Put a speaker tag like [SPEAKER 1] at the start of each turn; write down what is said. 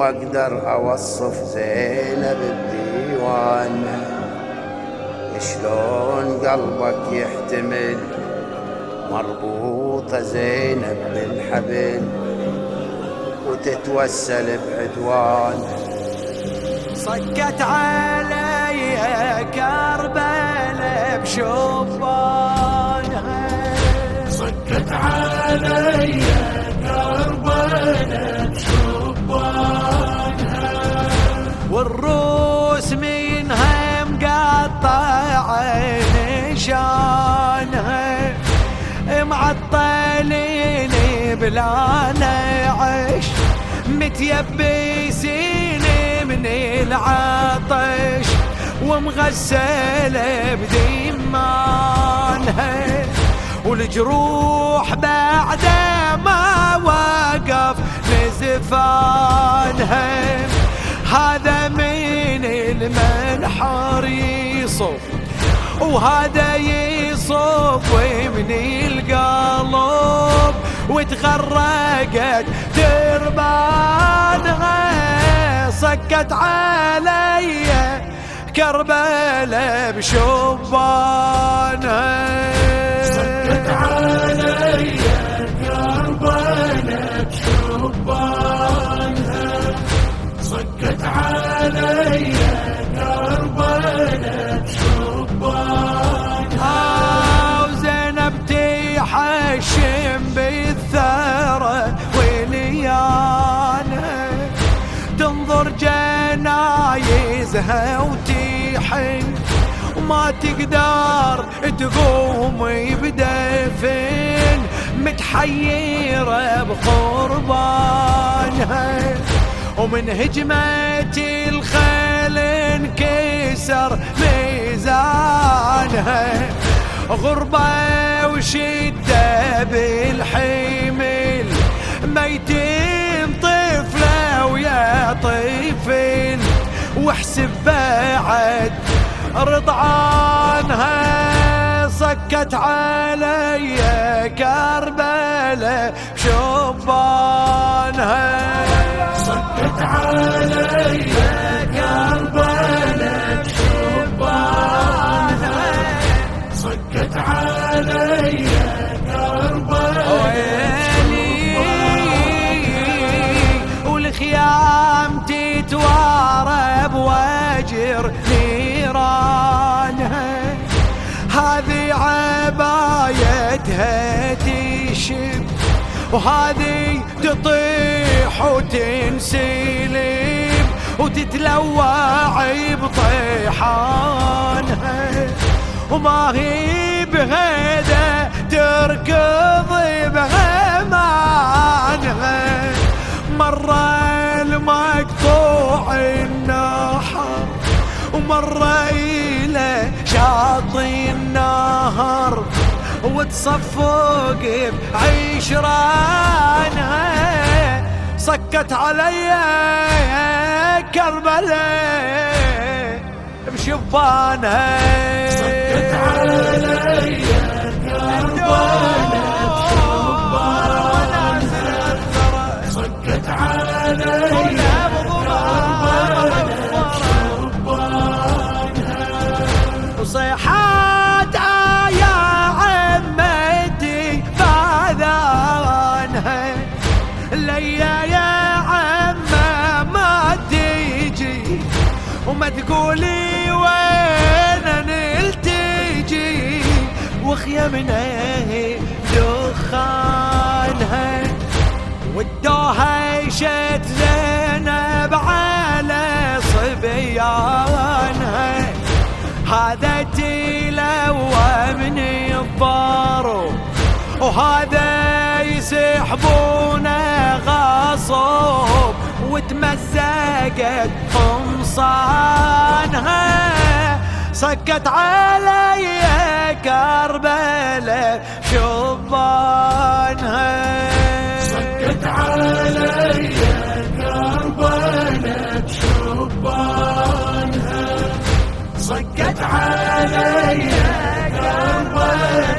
[SPEAKER 1] وما اقدر اوصف زينب بديوانها. شلون قلبك يحتمل مربوطة زينب بالحبل وتتوسل بعدوانها.
[SPEAKER 2] صكت علي كربلاء بشبانها،
[SPEAKER 3] صكت علي كربلاء بشبانها،
[SPEAKER 2] والروس منها مقطع نشانها، معطلين بلا نعش متيبسين من العطش ومغسلة بدمانها، والجروح بعد ما وقف نزفانها. هذا من المنحر يصف وهذا يصف من القلب، وتغرقت تربانها. صكت علي كربلاء بشبانها،
[SPEAKER 3] صكت علي كربلاء بشبانها، صكت علي كربلاء بشبانها.
[SPEAKER 2] وزينب تحشم بالثرى وليانها، تنظر جنايزها وتحن وما تقدر تقوم بدفن، متحيرة بقربانها. ومن هجمة الخيل انكسر ميزانها، غربة وشدة بالحمل، ميتين طفلة ويا طفل، واحسب بعد رضعانها. صكت علي كربلاء بشبانها،
[SPEAKER 3] صكت علي كربلاء بشبانها، صكت علي كربلاء بشبانها.
[SPEAKER 2] والخيام تتوارى بوجر نيرانها، هذه عبايتها تشب وهذه تطيح وتنسلب وتتلوع بطيحانها، وما هي بهذا تركض بغمانها. مرة المقطوع النحر ومرة إلى شاطئ النهر، وتصفق بعشرانها. صكت علي كربلاء بشبانها،
[SPEAKER 3] صكت علي كربلاء بشبانها، صكت علي كربلاء بشبانها.
[SPEAKER 2] وصيحات يا عمتي فاذانها، ليا يا عمه ما تيجي وما تقولي وين نلتجي، وخيمنا دخانها. ودوها شت زينب على صبيانها، هذا تلوى من الضارو وهذا يسحبونه غصب، وتمزقت قمصانها. صكت علي كربلاء شبانها،
[SPEAKER 3] صكت علي كربلاء شبانها، صكت علي كربلاء